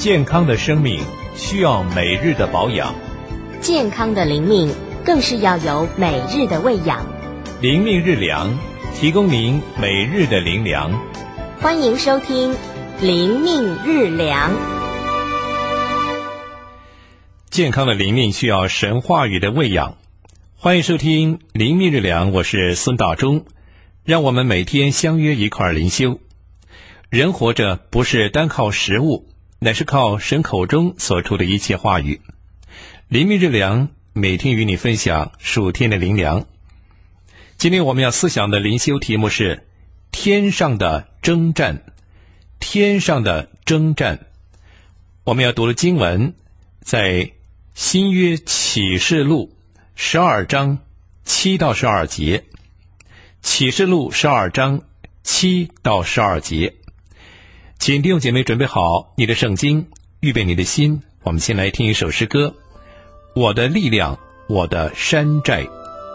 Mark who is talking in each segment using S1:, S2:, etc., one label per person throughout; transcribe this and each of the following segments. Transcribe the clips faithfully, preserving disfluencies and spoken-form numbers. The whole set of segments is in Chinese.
S1: 健康的生命需要每日的保养，
S2: 健康的灵命更是要有每日的喂养。
S1: 灵命日粮，提供您每日的灵粮。
S2: 欢迎收听灵命日粮。
S1: 健康的灵命需要神话语的喂养。欢迎收听灵命日粮，我是孙大中。让我们每天相约一块灵修。人活着不是单靠食物，乃是靠神口中所出的一切话语。灵命日粮每天与你分享属天的灵粮。今天我们要思想的灵修题目是天上的征战。天上的征战。我们要读的经文在新约启示录十二章七到十二节。启示录十二章七到十二节。请弟兄姐妹准备好你的圣经，预备你的心。我们先来听一首诗歌，我的力量，我的山寨。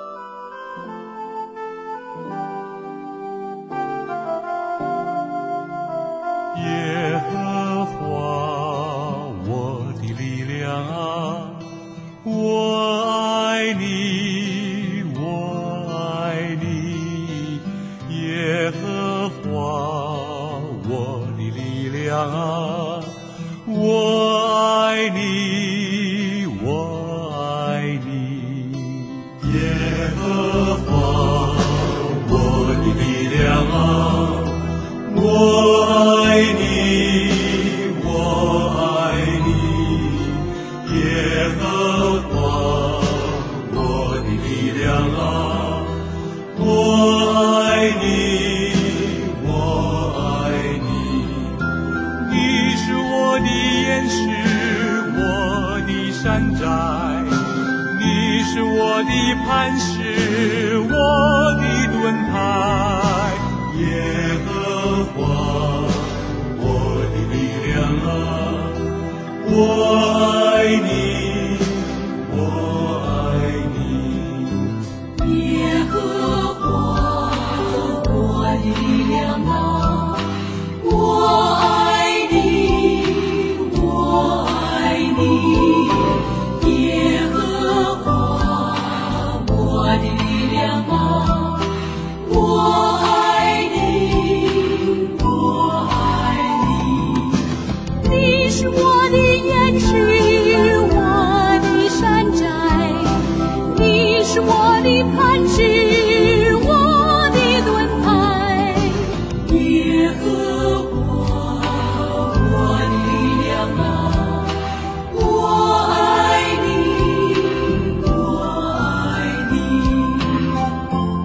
S3: 耶和华我的力量啊，我爱你，我爱你。耶和华我的力量啊，我爱你，我爱你。耶和华我的力量啊，我爱你，我爱你。耶和华我的力量啊，我爱你，我爱你。你是我的岩石，我的山寨，你是我的磐石，我的盾牌。耶和华我的力量啊，我爱你，我爱你。耶和华我的力量啊，我爱你，我爱你。耶和华我的力量啊，我爱你，我爱你。你是我的岩石，我的山寨，你是我的磐石，我的盾牌。耶和华我的力量啊，我爱你，我爱你。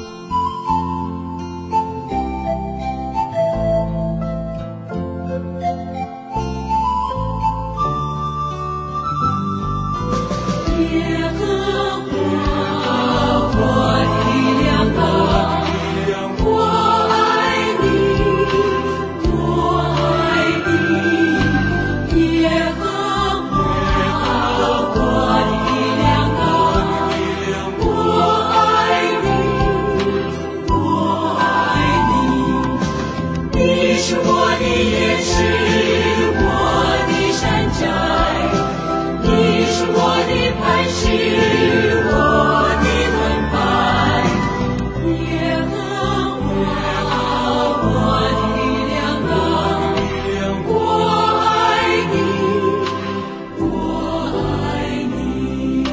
S3: 耶和华我的力量啊，我爱你，我爱你。耶和华我的力量啊，我爱你，我爱你。你是我的岩石，我的山寨，你是我的磐石，我的盾牌。耶和华我的力量啊，我爱你，我爱你。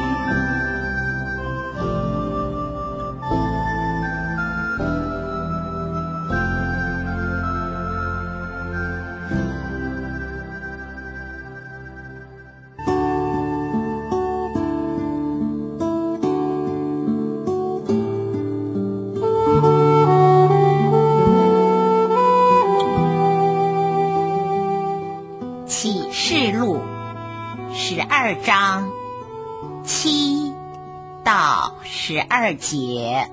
S4: 启示录十二章七到十二节。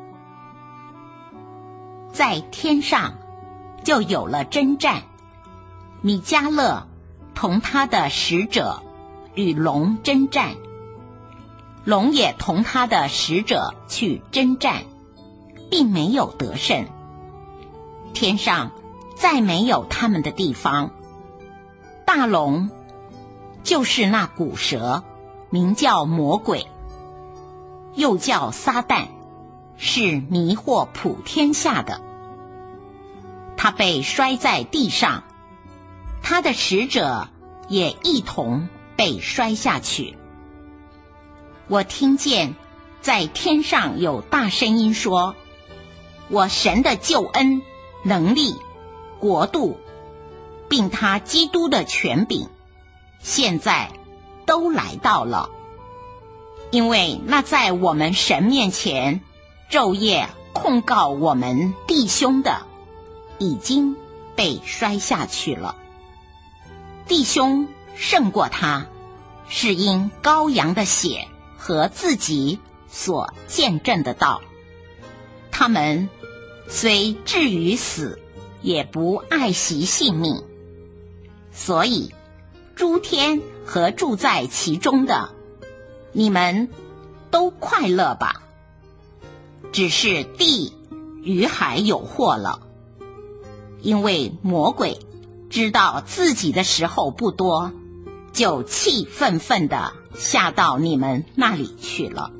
S4: 在天上就有了征战，米迦勒同他的使者与龙征战，龙也同他的使者去征战，并没有得胜。天上再没有他们的地方， 大龙就是那古蛇，名叫魔鬼，又叫撒旦，是迷惑普天下的。他被摔在地上，他的使者也一同被摔下去。我听见在天上有大声音说，我神的救恩、能力、国度，并他基督的权柄，现在都来到了。因为那在我们神面前昼夜控告我们弟兄的，已经被摔下去了。弟兄胜过他，是因羔羊的血和自己所见证的道。他们虽至于死，也不爱惜性命。所以诸天和住在其中的，你们都快乐吧。只是地与海有祸了，因为魔鬼知道自己的时候不多，就气愤愤地下到你们那里去了。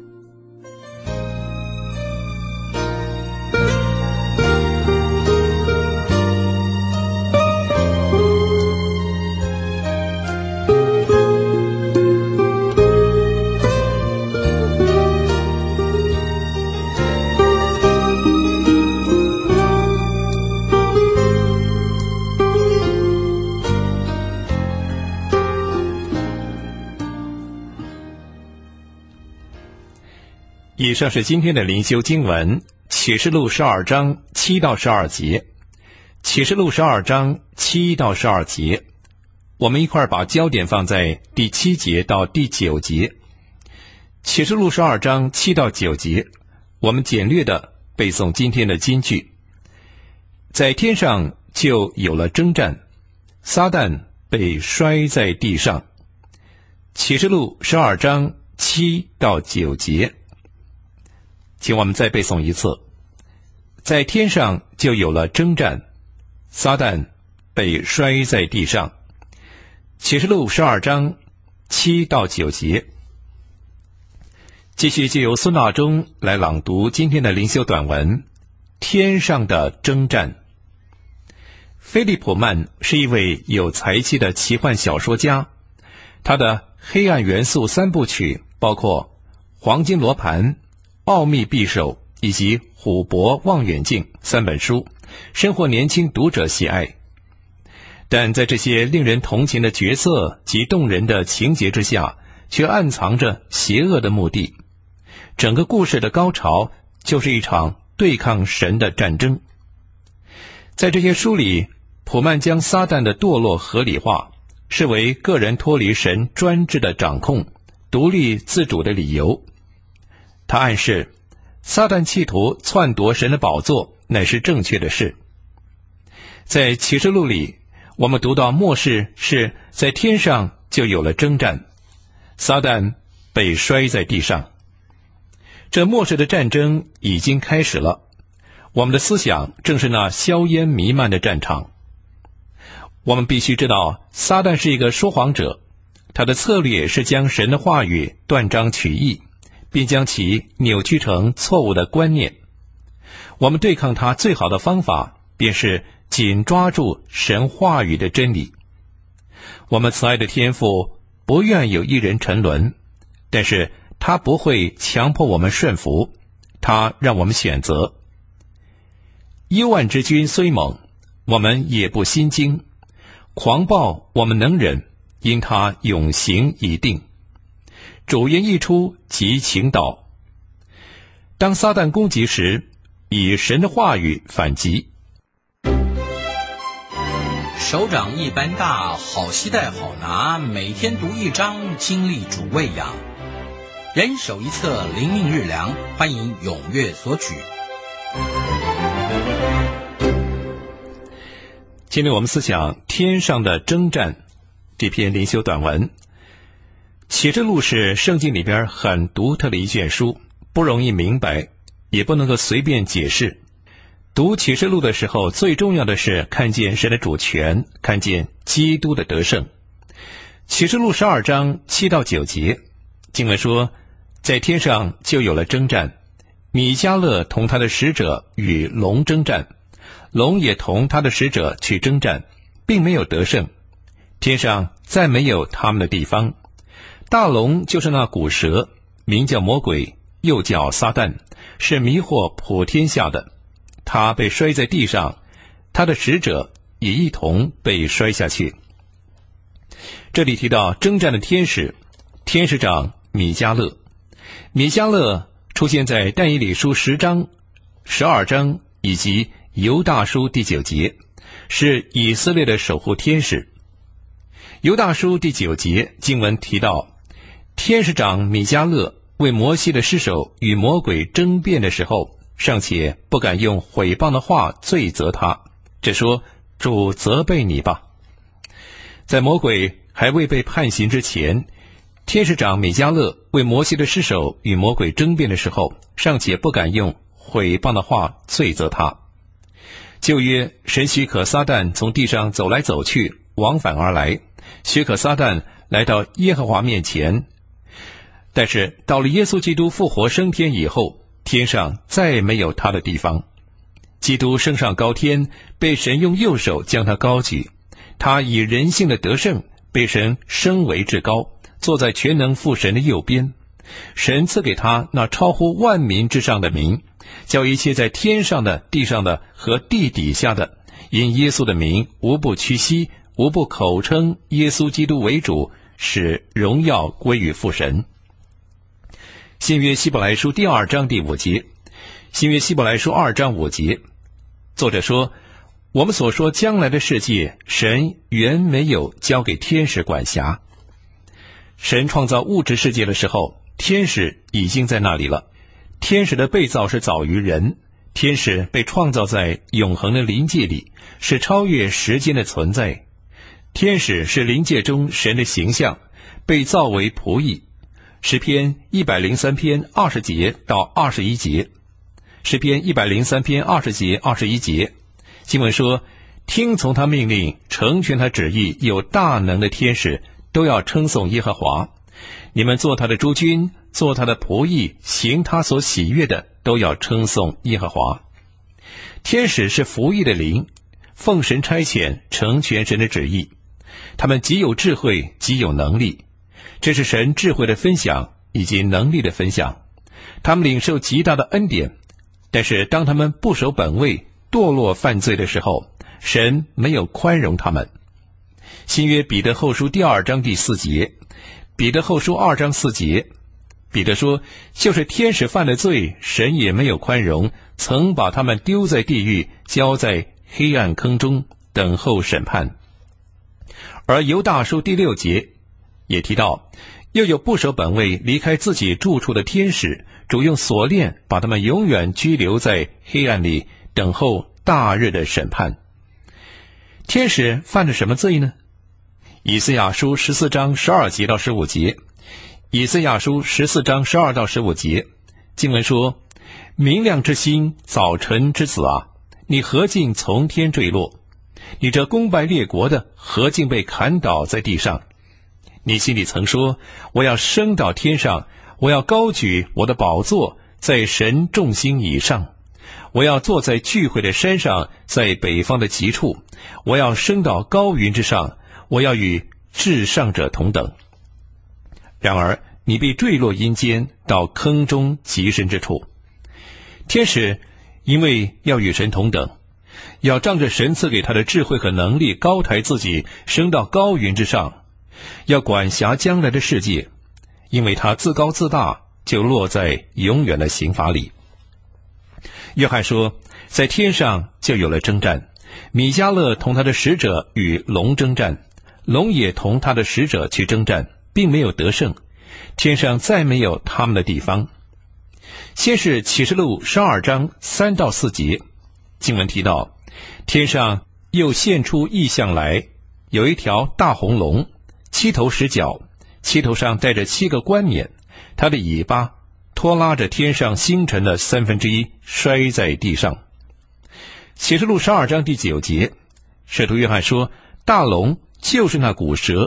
S1: 以上是今天的灵修经文，启示录十二章七到十二节。启示录十二章七到十二节，我们一块儿把焦点放在第七节到第九节。启示录十二章七到九节，我们简略的背诵今天的金句。在天上就有了征战，撒旦被摔在地上。启示录十二章七到九节。请我们再背诵一次。在天上就有了征战，撒旦被摔在地上。启示录十二章七到九节。继续就由孙大中来朗读今天的灵修短文《天上的征战》。菲利普曼是一位有才气的奇幻小说家，他的黑暗元素三部曲包括黄金罗盘、奥秘匕首以及虎伯望远镜三本书，深获年轻读者喜爱。但在这些令人同情的角色及动人的情节之下，却暗藏着邪恶的目的。整个故事的高潮就是一场对抗神的战争。在这些书里，普曼将撒旦的堕落合理化，视为个人脱离神专制的掌控、独立自主的理由。他暗示撒旦企图篡夺神的宝座乃是正确的事。在启示录里，我们读到末世是在天上就有了征战，撒旦被摔在地上。这末世的战争已经开始了，我们的思想正是那硝烟弥漫的战场。我们必须知道，撒旦是一个说谎者，他的策略是将神的话语断章取义，并将其扭曲成错误的观念。我们对抗他最好的方法，便是紧抓住神话语的真理。我们慈爱的天父不愿有一人沉沦，但是他不会强迫我们顺服，他让我们选择。幽暗之君虽猛，我们也不心惊；狂暴我们能忍，因他永行已定。主言一出，即倾倒。当撒旦攻击时，以神的话语反击。
S5: 手掌一般大，好携带好拿，每天读一章，精力主喂养。人手一册灵命日粮，欢迎踊跃索取。
S1: 今天我们思想天上的征战这篇灵修短文。启示录是圣经里边很独特的一卷书，不容易明白，也不能够随便解释。读启示录的时候，最重要的是看见神的主权，看见基督的得胜， 启示录十二章七到九节，经文说，在天上就有了征战，米迦勒同他的使者与龙征战，龙也同他的使者去征战，并没有得胜。天上再没有他们的地方。大龙就是那古蛇，名叫魔鬼，又叫撒旦，是迷惑普天下的。他被摔在地上，他的使者也一同被摔下去。这里提到征战的天使，天使长米迦勒。米迦勒出现在但以理书十章、十二章以及犹大书第九节，是以色列的守护天使。犹大书第九节经文提到，天使长米迦勒为摩西的尸首与魔鬼争辩的时候，尚且不敢用毁谤的话罪责他，只说主责备你吧。在魔鬼还未被判刑之前，天使长米迦勒为摩西的尸首与魔鬼争辩的时候，尚且不敢用毁谤的话罪责他。旧约神许可撒旦从地上走来走去，往返而来，许可撒旦来到耶和华面前。但是到了耶稣基督复活升天以后，天上再没有他的地方。基督升上高天，被神用右手将他高举，他以人性的得胜，被神升为至高，坐在全能父神的右边。神赐给他那超乎万民之上的名，叫一切在天上的、地上的和地底下的，因耶稣的名无不屈膝，无不口称耶稣基督为主，使荣耀归于父神。新约希伯来书第二章第五节，新约希伯来书二章五节，作者说，我们所说将来的世界，神原没有交给天使管辖。神创造物质世界的时候，天使已经在那里了。天使的被造是早于人，天使被创造在永恒的灵界里，是超越时间的存在。天使是灵界中神的形象，被造为仆役。诗篇一百零三篇二十节到二十一节，诗篇一百零三篇二十节二十一节，经文说，听从他命令，成全他旨意，有大能的天使都要称颂耶和华。你们做他的诸军，做他的仆役，行他所喜悦的，都要称颂耶和华。天使是服役的灵，奉神差遣，成全神的旨意。他们极有智慧，极有能力，这是神智慧的分享以及能力的分享。他们领受极大的恩典，但是当他们不守本位，堕落犯罪的时候，神没有宽容他们。新约彼得后书第二章第四节，彼得后书二章四节，彼得说，就是天使犯了罪，神也没有宽容，曾把他们丢在地狱，交在黑暗坑中，等候审判。而犹大书第六节也提到，又有不守本位离开自己住处的天使，主用锁链把他们永远拘留在黑暗里，等候大日的审判。天使犯了什么罪呢？以赛亚书十四章十二节到十五节，以赛亚书十四章十二到十五节，经文说，明亮之星，早晨之子啊，你何竟从天坠落？你这攻败列国的，何竟被砍倒在地上？你心里曾说，我要升到天上，我要高举我的宝座，在神众星以上。我要坐在聚会的山上，在北方的极处。我要升到高云之上，我要与至上者同等。然而你被坠落阴间，到坑中极深之处。天使因为要与神同等，要仗着神赐给他的智慧和能力，高抬自己，升到高云之上，要管辖将来的世界。因为他自高自大，就落在永远的刑罚里。约翰说，在天上就有了征战，米迦勒同他的使者与龙征战，龙也同他的使者去征战，并没有得胜。天上再没有他们的地方。先是启示录十二章三到四节，经文提到，天上又现出异象来，有一条大红龙，七头十角，七头上带着七个冠冕，它的尾巴拖拉着天上星辰的三分之一，摔在地上。启示录十二章第九节，使徒约翰说，大龙就是那古蛇，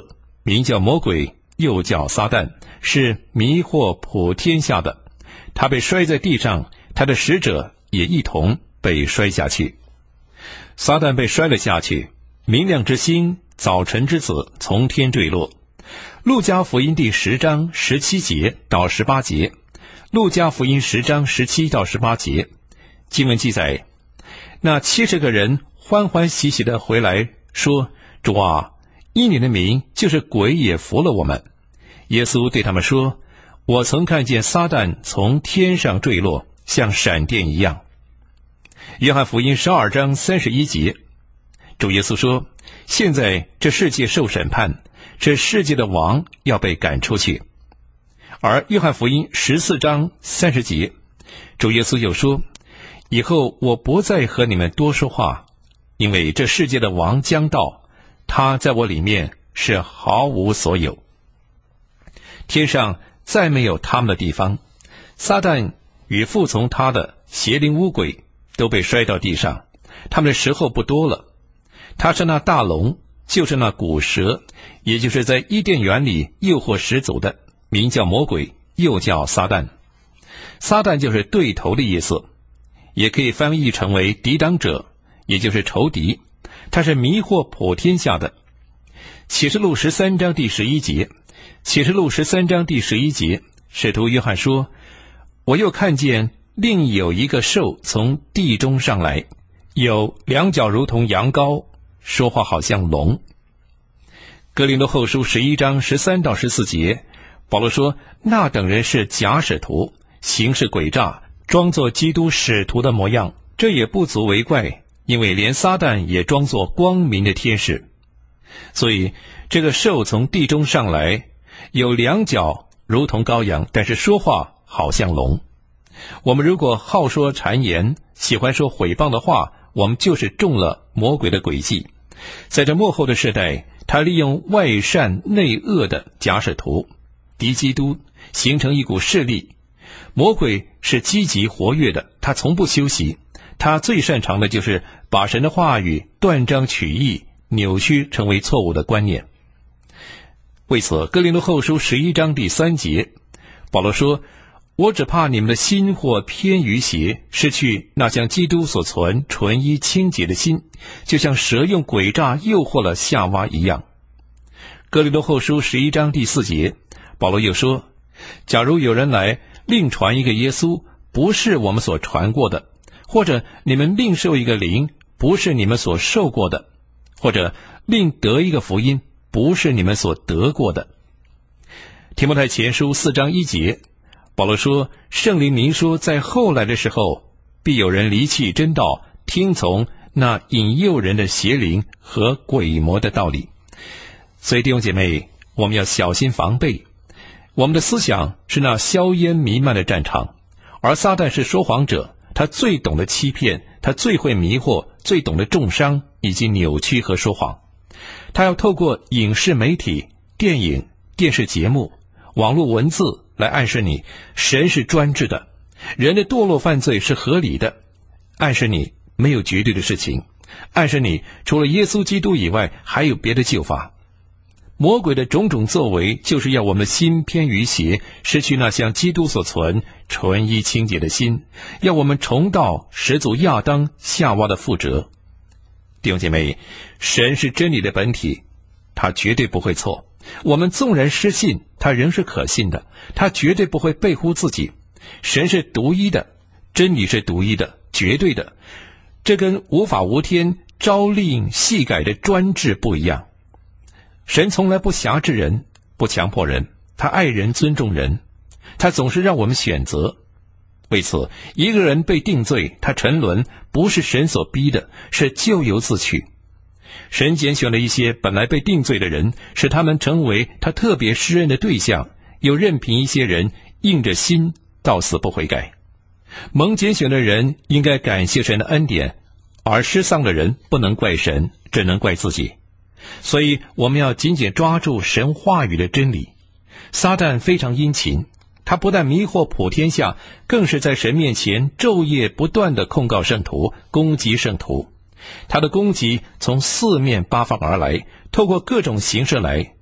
S1: 名叫魔鬼，又叫撒旦，是迷惑普天下的。他被摔在地上，他的使者也一同被摔下去。撒旦被摔了下去，明亮之星，早晨之子从天坠落。路加福音第十章十七节到十八节，路加福音十章十七到十八节，经文记载，那七十个人欢欢喜喜地回来说，主啊，因你的名，就是鬼也服了我们。耶稣对他们说，我曾看见撒旦从天上坠落，像闪电一样。约翰福音十二章三十一节，主耶稣说，现在这世界受审判，这世界的王要被赶出去。而约翰福音十四章三十节，主耶稣又说，以后我不再和你们多说话，因为这世界的王将到，他在我里面是毫无所有。天上再没有他们的地方，撒旦与服从他的邪灵污鬼都被摔到地上，他们的时候不多了。他是那大龙，就是那古蛇，也就是在伊甸园里诱惑始祖的，名叫魔鬼，又叫撒旦。撒旦就是对头的意思，也可以翻译成为抵挡者，也就是仇敌。他是迷惑普天下的。启示录十三章第十一节，启示录十三章第十一节，使徒约翰说，我又看见另有一个兽从地中上来，有两脚如同羊羔，说话好像龙。哥林多后书十一章十三到十四节，保罗说，那等人是假使徒，行事诡诈，装作基督使徒的模样，这也不足为怪，因为连撒旦也装作光明的天使。所以这个兽从地中上来，有两脚如同羔羊，但是说话好像龙。我们如果好说谗言，喜欢说毁谤的话，我们就是中了魔鬼的诡计。在这末后的世代，他利用外善内恶的假使徒敌基督，形成一股势力。魔鬼是积极活跃的，他从不休息，他最擅长的就是把神的话语断章取义，扭曲成为错误的观念。为此，哥林多后书十一章第三节，保罗说，我只怕你们的心或偏于邪，失去那像基督所存纯一清洁的心，就像蛇用诡诈诱惑了夏娃一样。哥林多后书十一章第四节，保罗又说，假如有人来另传一个耶稣，不是我们所传过的，或者你们另受一个灵，不是你们所受过的，或者另得一个福音，不是你们所得过的。提摩太前书四章一节，保罗说，圣灵明说，在后来的时候，必有人离弃真道，听从那引诱人的邪灵和鬼魔的道理。所以弟兄姐妹，我们要小心防备。我们的思想是那硝烟弥漫的战场，而撒旦是说谎者，他最懂得欺骗，他最会迷惑，最懂得重伤以及扭曲和说谎。他要透过影视媒体、电影、电视节目、网络文字来暗示你，神是专制的，人的堕落犯罪是合理的，暗示你没有绝对的事情，暗示你除了耶稣基督以外还有别的救法。魔鬼的种种作为，就是要我们的心偏于邪，失去那像基督所存纯一清洁的心，要我们重蹈始祖亚当夏娃的覆辙。弟兄姐妹，神是真理的本体，他绝对不会错。我们纵然失信，他仍是可信的，他绝对不会背乎自己。神是独一的，真理是独一的，绝对的，这跟无法无天、朝令夕改的专制不一样。神从来不辖制人，不强迫人，他爱人尊重人，他总是让我们选择。为此，一个人被定罪，他沉沦，不是神所逼的，是咎由自取。神拣选了一些本来被定罪的人，使他们成为他特别施恩的对象，又任凭一些人硬着心到死不悔改。蒙拣选的人应该感谢神的恩典，而失丧的人不能怪神，只能怪自己。所以我们要紧紧抓住神话语的真理。撒旦非常殷勤，他不但迷惑普天下，更是在神面前昼夜不断地控告圣徒，攻击圣徒。他的攻击从四面八方而来，透过各种形式来。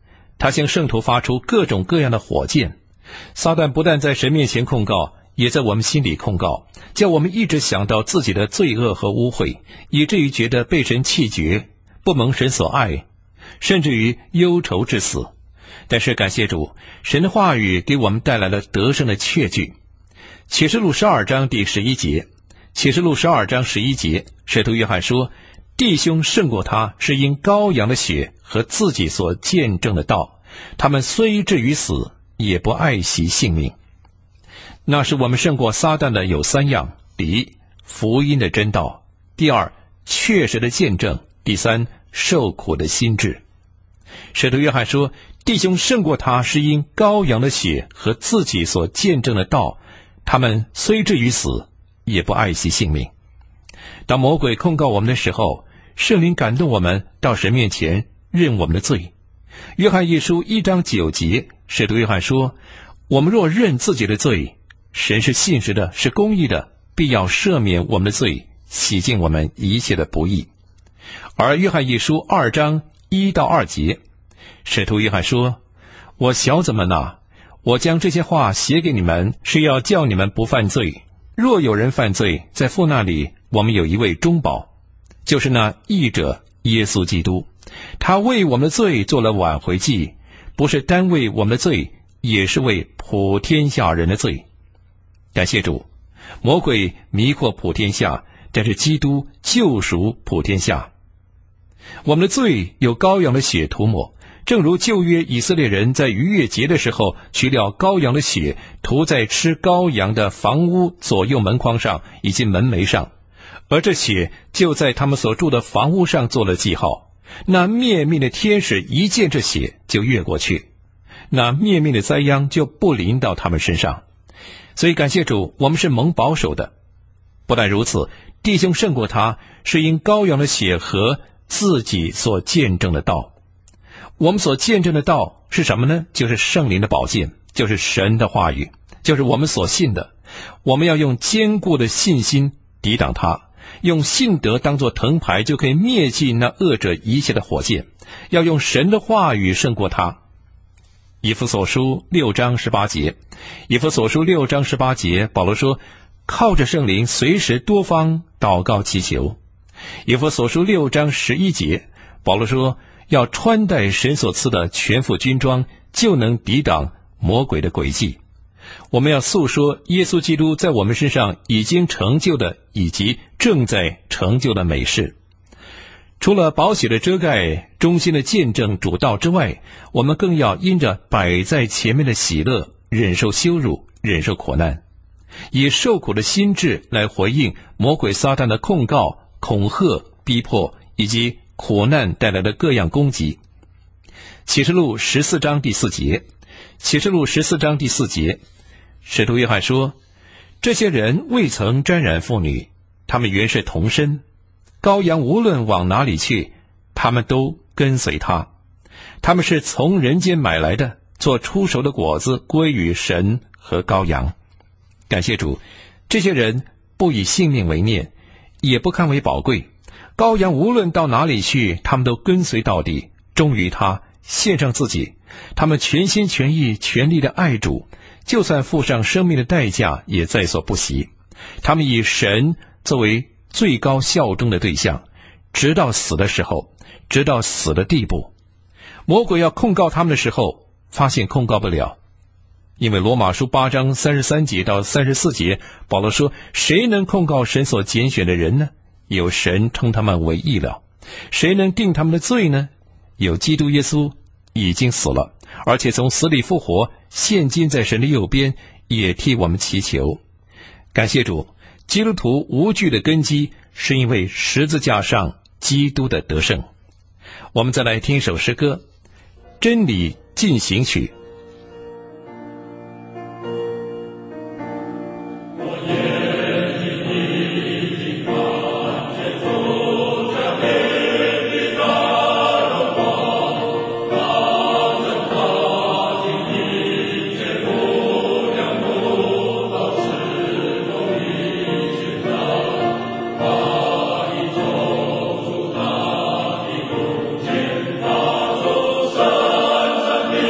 S1: 他向圣徒发出各种各样的火箭。撒旦不但在神面前控告，也在我们心里控告，叫我们一直想到自己的罪恶和污秽，以至于觉得被神弃绝，不蒙神所爱，甚至于忧愁致死。但是感谢主，神的话语给我们带来了得胜的确据。启示录十二章第十一节，启示录十二章十一节，使徒约翰说，弟兄胜过他，是因羔羊的血和自己所见证的道，他们虽至于死，也不爱惜性命。那是我们胜过撒旦的有三样：第一，福音的真道；第二，确实的见证；第三，受苦的心志。使徒约翰说，弟兄胜过他，是因羔羊的血和自己所见证的道，他们虽至于死，也不爱惜性命。当魔鬼控告我们的时候，圣灵感动我们到神面前认我们的罪。约翰一书一章九节，使徒约翰说，我们若认自己的罪，神是信实的，是公义的，必要赦免我们的罪，洗净我们一切的不义。而约翰一书二章一到二节，使徒约翰说，我小子们哪，我将这些话写给你们，是要叫你们不犯罪。若有人犯罪，在父那里我们有一位中保，就是那义者耶稣基督，他为我们的罪做了挽回祭，不是单为我们的罪，也是为普天下人的罪。感谢主，魔鬼迷惑普天下，但是基督救赎普天下。我们的罪有羔羊的血涂抹，正如旧约以色列人在逾越节的时候取了羔羊的血，涂在吃羔羊的房屋左右门框上以及门楣上，而这血就在他们所住的房屋上做了记号。那灭命的天使一见这血就越过去，那灭命的灾殃就不临到他们身上。所以感谢主，我们是蒙保守的。不但如此，弟兄胜过他，是因羔羊的血和自己所见证的道。我们所见证的道是什么呢？就是圣灵的宝剑，就是神的话语，就是我们所信的。我们要用坚固的信心抵挡它，用信德当作藤牌，就可以灭尽那恶者一切的火箭。要用神的话语胜过他。以弗所书六章十八节，以弗所书六章十八节，保罗说，靠着圣灵随时多方祷告祈求。以弗所书六章十一节，保罗说，要穿戴神所赐的全副军装，就能抵挡魔鬼的诡计。我们要诉说耶稣基督在我们身上已经成就的以及正在成就的美事。除了宝血的遮盖、忠心的见证主道之外，我们更要因着摆在前面的喜乐，忍受羞辱，忍受苦难，以受苦的心志来回应魔鬼撒旦的控告、恐吓、逼迫以及苦难带来的各样攻击。启示录十四章第四节，启示录十四章第四节，使徒约翰说，这些人未曾沾染妇女，他们原是同身，羔羊无论往哪里去，他们都跟随他。他们是从人间买来的，做出熟的果子归于神和羔羊。感谢主，这些人不以性命为念，也不看为宝贵。羔羊无论到哪里去，他们都跟随到底，忠于他，献上自己。他们全心全意全力的爱主，就算付上生命的代价也在所不惜。他们以神作为最高效忠的对象，直到死的时候，直到死的地步。魔鬼要控告他们的时候，发现控告不了，因为罗马书八章三十三节到三十四节，保罗说，谁能控告神所拣选的人呢？有神称他们为义了。谁能定他们的罪呢？有基督耶稣已经死了，而且从死里复活，现今在神的右边，也替我们祈求。感谢主，基督徒无惧的根基是因为十字架上基督的得胜。我们再来听一首诗歌，真理进行曲。
S3: 生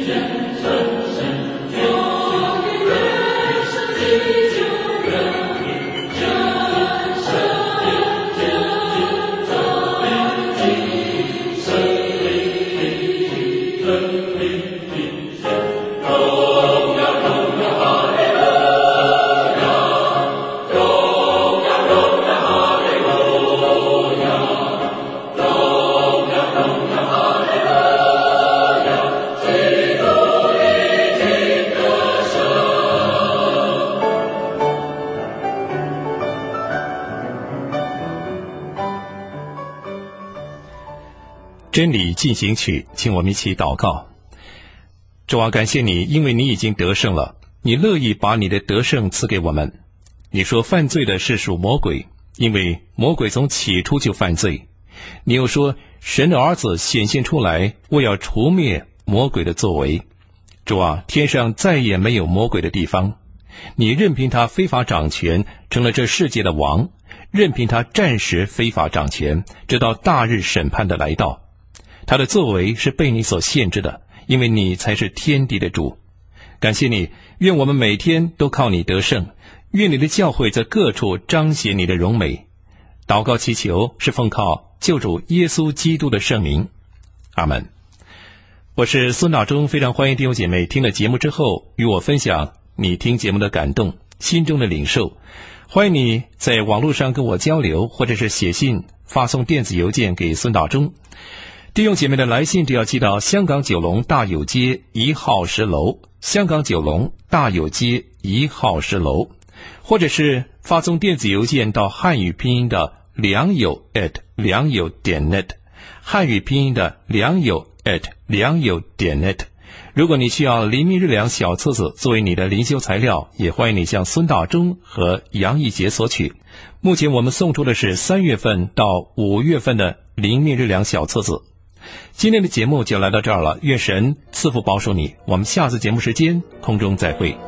S1: 真理进行曲，请我们一起祷告。主啊，感谢你，因为你已经得胜了，你乐意把你的得胜赐给我们。你说犯罪的是属魔鬼，因为魔鬼从起初就犯罪。你又说神的儿子显现出来，为要除灭魔鬼的作为。主啊，天上再也没有魔鬼的地方，你任凭他非法掌权，成了这世界的王，任凭他暂时非法掌权，直到大日审判的来到。他的作为是被你所限制的，因为你才是天地的主。感谢你，愿我们每天都靠你得胜，愿你的教会在各处彰显你的荣美。祷告祈求是奉靠救主耶稣基督的圣名，阿们。我是孙大中，非常欢迎弟兄姐妹听了节目之后与我分享你听节目的感动，心中的领受。欢迎你在网络上跟我交流，或者是写信发送电子邮件给孙大中。弟兄姐妹的来信只要寄到香港九龙大有街一号十楼，香港九龙大有街一号十楼，或者是发送电子邮件到汉语拼音的良友 at 良友点 net， 汉语拼音的良友 at 良友点 net。如果你需要黎明日粮小册子作为你的灵修材料，也欢迎你向孙大中和杨义杰索取。目前我们送出的是三月份到五月份的黎明日粮小册子。今天的节目就来到这儿了，愿神赐福保守你，我们下次节目时间空中再会。